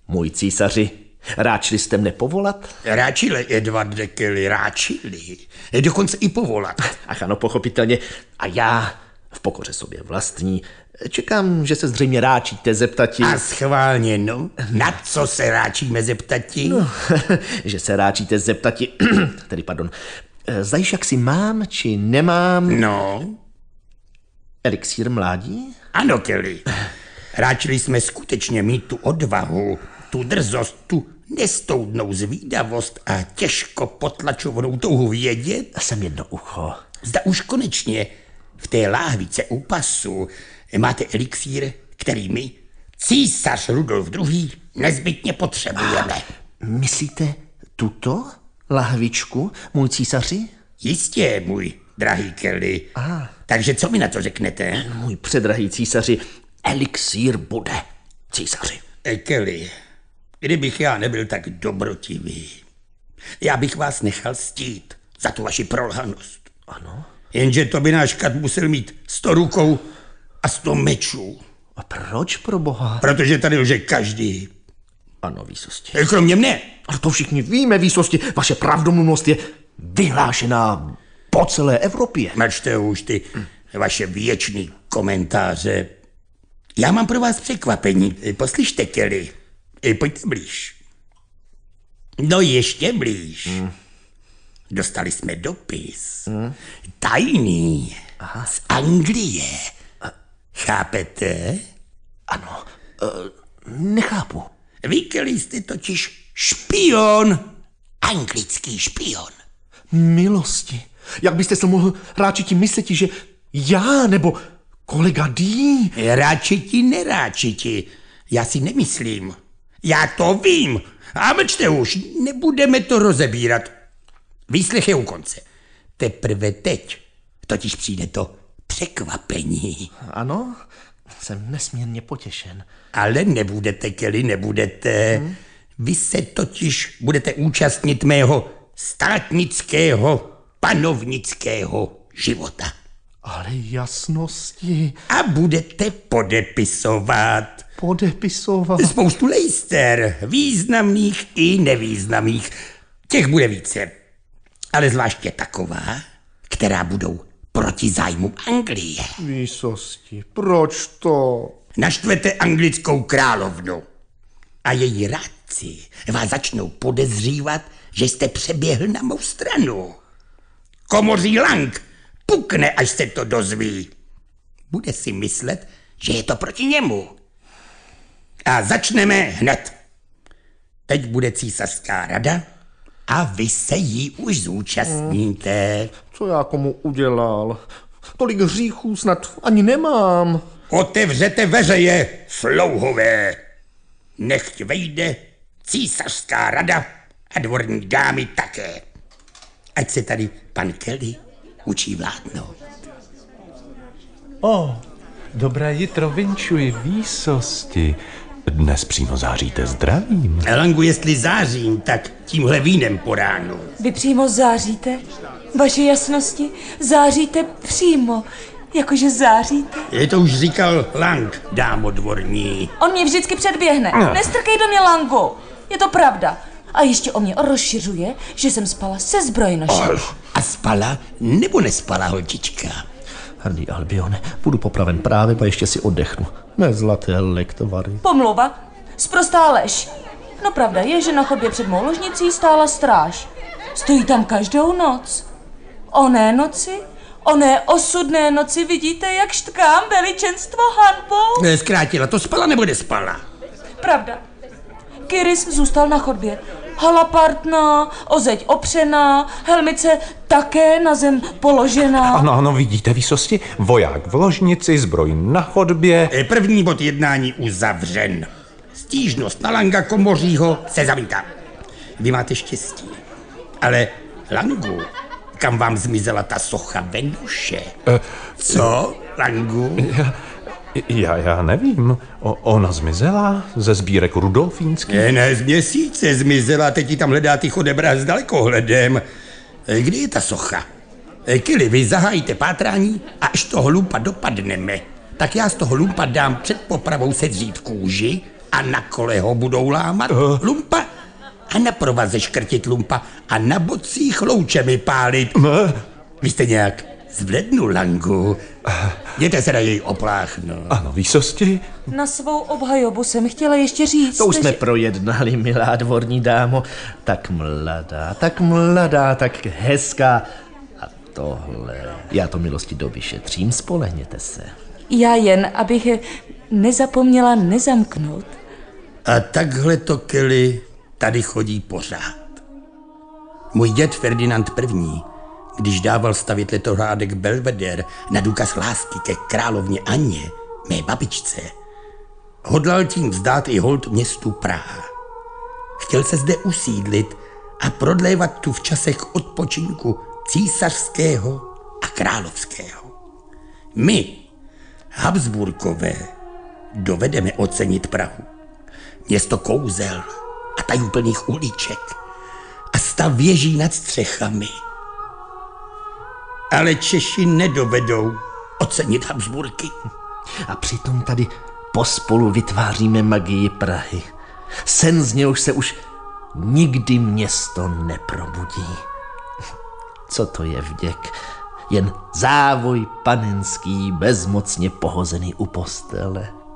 Můj císaři, ráčili jste mne povolat? Ráčili, Edvarde Kelly, ráčili. Dokonce i povolat. Ach ano, pochopitelně. A já, v pokoře sobě vlastní, čekám, že se zřejmě ráčíte zeptati. A schválně, no. Na co se ráčíme zeptati? No, že se ráčíte zeptati, zdajíš, jak si mám, či nemám... No. Elixír mládí? Ano, Kelly. Ráčili jsme skutečně mít tu odvahu, tu drzost, tu nestoudnou zvídavost a těžko potlačovanou touhu vědět. Jsem jedno ucho. Zda už konečně v té láhvice u pasu máte elixír, který my, císař Rudolf II., nezbytně potřebujeme. Myslíte tuto lahvičku, můj císaři? Jistě, můj drahý Kelly. Takže co mi na to řeknete? Můj předrahý císaři, elixír bude, císaři. Kelly, kdybych já nebyl tak dobrotivý, já bych vás nechal stít za tu vaši prolhanost. Ano. Jenže to by náš kat musel mít 100 rukou a 100 mečů. A proč, pro boha? Protože tady lže každý. Ano, výsosti. Kromě mne. Ale to všichni víme, výsosti. Vaše pravdomluvnost je vyhlášená po celé Evropě. Mlčte už ty vaše věčný komentáře. Já mám pro vás překvapení. Poslyšte, Kelly. Pojďte blíž. No ještě blíž. Dostali jsme dopis. Tajný. Z Anglie. Chápete? Ano, nechápu. Vy, Kelly, jste totiž špion. Anglický špion. Milosti. Jak byste se mohl ráčiti mysleti, že já nebo kolega Dee? Ráčiti, neráčiti. Já si nemyslím. Já to vím. A mlčte už, nebudeme to rozebírat. Výslech je u konce. Teprve teď totiž přijde to překvapení. Ano, jsem nesmírně potěšen. Ale nebudete, Kelly, nebudete. Vy se totiž budete účastnit mého státnického, panovnického života. Ale jasnosti. A budete podepisovat. Podepisovat? Spoustu lejster, významných i nevýznamných. Těch bude více. Ale zvláště taková, která budou proti zájmům Anglie. Výsosti, proč to? Naštvete anglickou královnu a její rádci vás začnou podezřívat, že jste přeběhl na mou stranu. Komoří Lang pukne, až se to dozví. Bude si myslet, že je to proti němu. A začneme hned. Teď bude císařská rada a vy se jí už zúčastníte. Co já komu udělal? Tolik hříchů snad ani nemám. Otevřete veřeje, slouhové. Nechť vejde císařská rada a dvorní dámy také. Ať se tady pan Kelly učí vládnout. Dobré jitro vinčuji, výsosti. Dnes přímo záříte zdravím. Langu, jestli zářím, tak tímhle vínem po ránu. Vy přímo záříte? Vaše jasnosti? Záříte přímo, jakože záříte? Je to už říkal Lang, dámo dvorní. On mě vždycky předběhne. Nestrkej do mě, Langu. Je to pravda. A ještě o mě rozšiřuje, že jsem spala se zbrojnošem. A spala nebo nespala, holčička? Hrdý Albione, budu popraven právě a ještě si oddechnu. Mé zlaté lektovary. Pomluva? Sprostá lež. No pravda je, že na chodbě před mou ložnicí stála stráž. Stojí tam každou noc. Oné noci, oné osudné noci vidíte, jak štkám veličenstvo hanbou? Zkrátila, to spala nebo nespala? Pravda. Kyris zůstal na chodbě. Hala partná, o zeď opřená, helmice také na zem položená. Ano, vidíte, výsosti? Voják v ložnici, zbroj na chodbě. První bod jednání uzavřen. Stížnost na Langa Komořího se zamítá. Vy máte štěstí. Ale Langu, kam vám zmizela ta socha Venuše? Co, Langu? Já nevím. Ona zmizela ze sbírek rudolfínských? Ne, z měsíce zmizela, teď ji tam hledá ty chodebra s dalekohledem. Kdy je ta socha? Kelly, vy zahájíte pátrání a až toho lumpa dopadneme, tak já z toho lumpa dám před popravou sedřít kůži a a na kole ho budou lámat lumpa a na provaze škrtit lumpa a na bocích loučemi pálit. Vy jste nějak zvednu, Langu. Jděte se na jej opláchnout. Ano, výsosti? Na svou obhajobu jsem chtěla ještě říct, To už jsme že... projednali, milá dvorní dámo. Tak mladá, tak hezká. A tohle... Já to milosti doby šetřím, spolehněte se. Já jen, abych nezapomněla nezamknout. A takhle to, Kelly, tady chodí pořád. Můj děd Ferdinand I., když dával stavět letohrádek Belvedere na důkaz lásky ke královně Anně, mé babičce, hodlal tím vzdát i hold městu Praha. Chtěl se zde usídlit a prodlévat tu v časech odpočinku císařského a královského. My, Habsburkové, dovedeme ocenit Prahu. Město kouzel a tajuplných uliček a stav věží nad střechami. Ale Češi nedovedou ocenit Habsburky. A přitom tady pospolu vytváříme magii Prahy. Sen z něhož se už nikdy město neprobudí. Co to je vděk? Jen závoj panenský, bezmocně pohozený u postele.